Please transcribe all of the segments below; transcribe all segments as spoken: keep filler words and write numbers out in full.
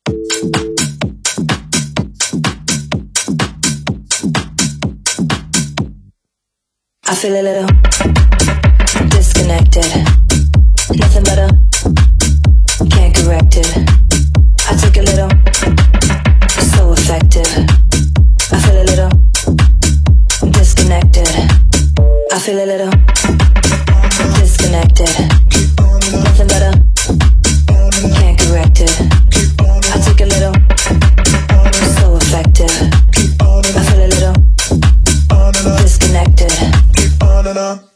I feel a little disconnected. Nothing better, can't correct it. I took a little, so effective. I feel a little disconnected. I feel a little disconnected. Nothing better, can't correct it. I took a little, so effective. I feel a little disconnected. On and on.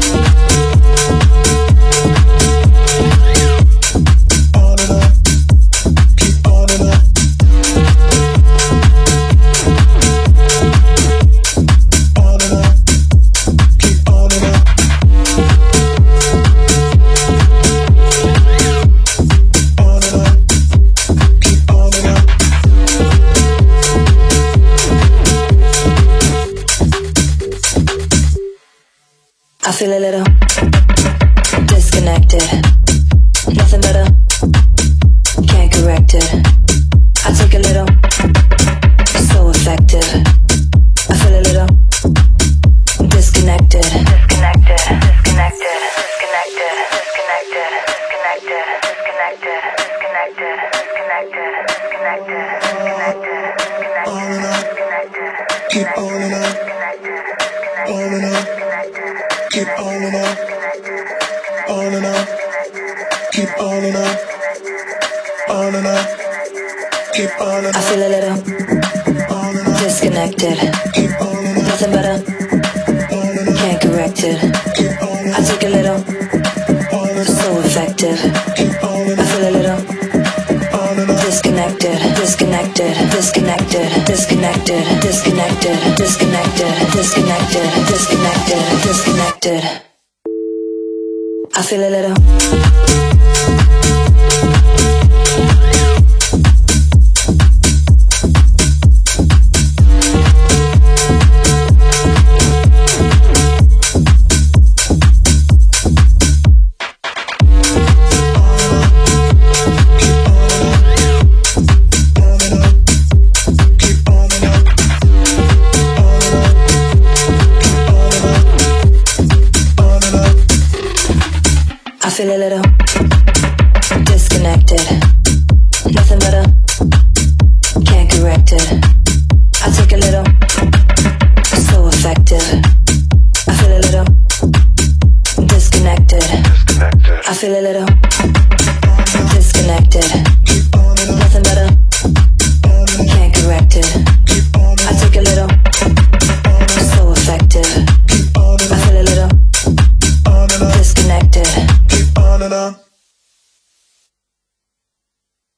On and on. Keep on and on. On and on. Keep on and on. On and on. Keep on and on. I feel a little disconnected. Nothing better, can't correct it. I took a little, so effective. I feel a little disconnected. Disconnected, disconnected, disconnected, disconnected, disconnected, disconnected, disconnected, disconnected, disconnected, disconnected, disconnected, disconnected. Keep on and on. On and on. Keep on and on. On and on. Keep on and on. On and on. Keep on and on. I feel a little disconnected. Keep on and on. Nothing better, can't correct it. I took a little, so effective. I feel a little disconnected, disconnected, disconnected, disconnected, disconnected, disconnected, disconnected, disconnected, disconnected. I feel a little. I feel a little